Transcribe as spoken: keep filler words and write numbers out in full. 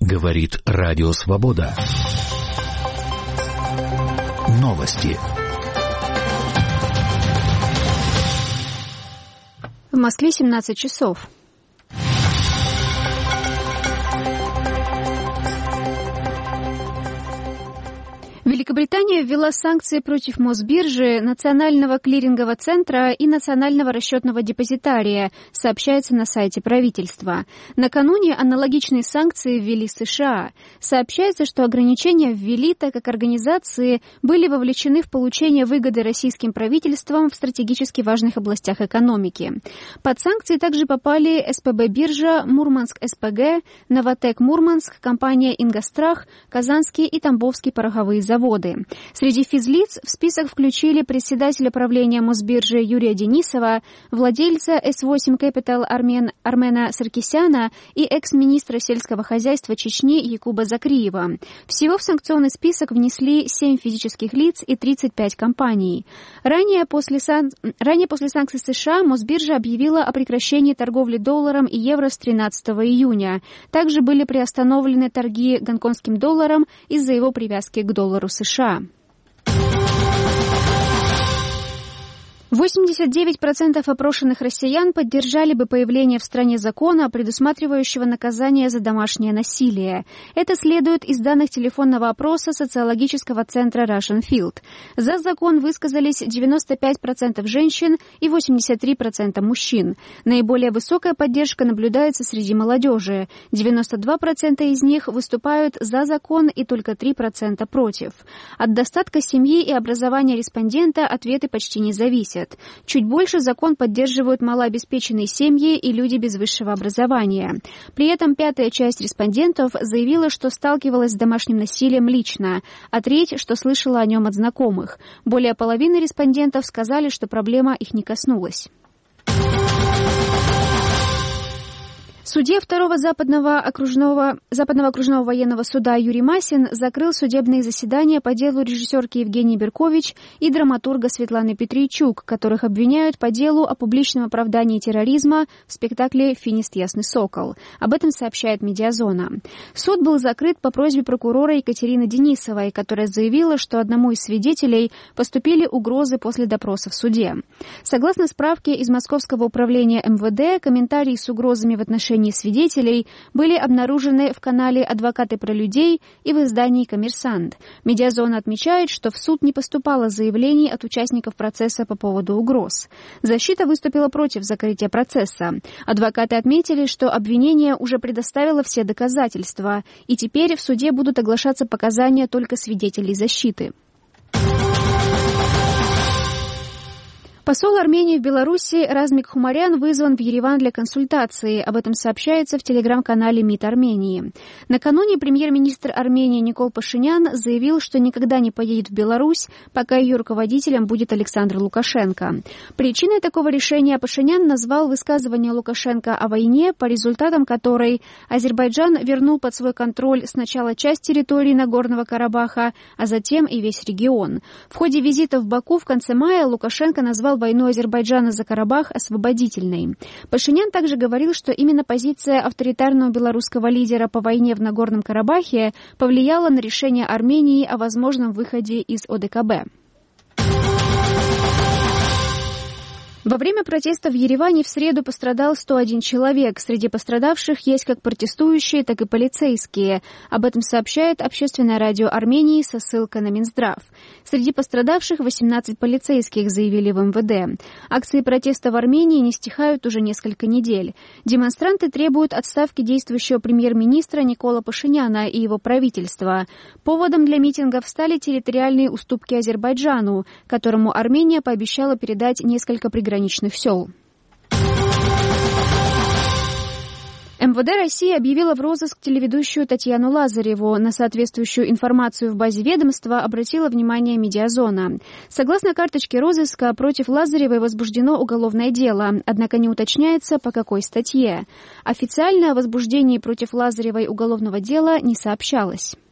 Говорит Радио Свобода. Новости. В Москве семнадцать часов. Великобритания ввела санкции против Мосбиржи, Национального клирингового центра и Национального расчетного депозитария, сообщается на сайте правительства. Накануне аналогичные санкции ввели США. Сообщается, что ограничения ввели, так как организации были вовлечены в получение выгоды российским правительством в стратегически важных областях экономики. Под санкции также попали СПБ-биржа, Мурманск-СПГ, Новотек-Мурманск, компания «Ингострах», Казанские и Тамбовские пороховые заводы. Среди физлиц в список включили председателя правления Мосбиржи Юрия Денисова, владельца эс восемь Capital Армен, Армена Саркисяна и экс-министра сельского хозяйства Чечни Якуба Закриева. Всего в санкционный список внесли семь физических лиц и тридцать пять компаний. Ранее после, сан... Ранее после санкций США Мосбиржа объявила о прекращении торговли долларом и евро с тринадцатого июня. Также были приостановлены торги гонконгским долларом из-за его привязки к доллару США. восемьдесят девять процентов опрошенных россиян поддержали бы появление в стране закона, предусматривающего наказание за домашнее насилие. Это следует из данных телефонного опроса социологического центра Russian Field. За закон высказались девяносто пять процентов женщин и восемьдесят три процента мужчин. Наиболее высокая поддержка наблюдается среди молодежи. девяносто два процента из них выступают за закон и только три процента против. От достатка семьи и образования респондента ответы почти не зависят. Чуть больше закон поддерживают малообеспеченные семьи и люди без высшего образования. При этом пятая часть респондентов заявила, что сталкивалась с домашним насилием лично, а треть, что слышала о нем от знакомых. Более половины респондентов сказали, что проблема их не коснулась. Судья второго западного окружного, западного окружного военного суда Юрий Масин закрыл судебные заседания по делу режиссерки Евгении Беркович и драматурга Светланы Петрийчук, которых обвиняют по делу о публичном оправдании терроризма в спектакле «Финист Ясный Сокол». Об этом сообщает «Медиазона». Суд был закрыт по просьбе прокурора Екатерины Денисовой, которая заявила, что одному из свидетелей поступили угрозы после допроса в суде. Согласно справке из Московского управления эм вэ дэ, комментарии с угрозами в отношении свидетелей были обнаружены в канале «Адвокаты про людей» и в издании «Коммерсант». Медиазона отмечает, что в суд не поступало заявлений от участников процесса по поводу угроз. Защита выступила против закрытия процесса. Адвокаты отметили, что обвинение уже предоставило все доказательства, и теперь в суде будут оглашаться показания только свидетелей защиты. Посол Армении в Беларуси Размик Хумарян вызван в Ереван для консультации. Об этом сообщается в телеграм-канале МИД Армении. Накануне премьер-министр Армении Никол Пашинян заявил, что никогда не поедет в Беларусь, пока ее руководителем будет Александр Лукашенко. Причиной такого решения Пашинян назвал высказывание Лукашенко о войне, по результатам которой Азербайджан вернул под свой контроль сначала часть территории Нагорного Карабаха, а затем и весь регион. В ходе визита в Баку в конце мая Лукашенко назвал войну Азербайджана за Карабах освободительной. Пашинян также говорил, что именно позиция авторитарного белорусского лидера по войне в Нагорном Карабахе повлияла на решение Армении о возможном выходе из о дэ ка бэ. Во время протеста в Ереване в среду пострадал сто один человек. Среди пострадавших есть как протестующие, так и полицейские. Об этом сообщает Общественное радио Армении со ссылкой на Минздрав. Среди пострадавших восемнадцать полицейских, заявили в эм вэ дэ. Акции протеста в Армении не стихают уже несколько недель. Демонстранты требуют отставки действующего премьер-министра Никола Пашиняна и его правительства. Поводом для митингов стали территориальные уступки Азербайджану, которому Армения пообещала передать несколько приграничных сел. эм вэ дэ России объявила в розыск телеведущую Татьяну Лазареву. На соответствующую информацию в базе ведомства обратила внимание «Медиазона». Согласно карточке розыска, против Лазаревой возбуждено уголовное дело, однако не уточняется, по какой статье. Официально о возбуждении против Лазаревой уголовного дела не сообщалось.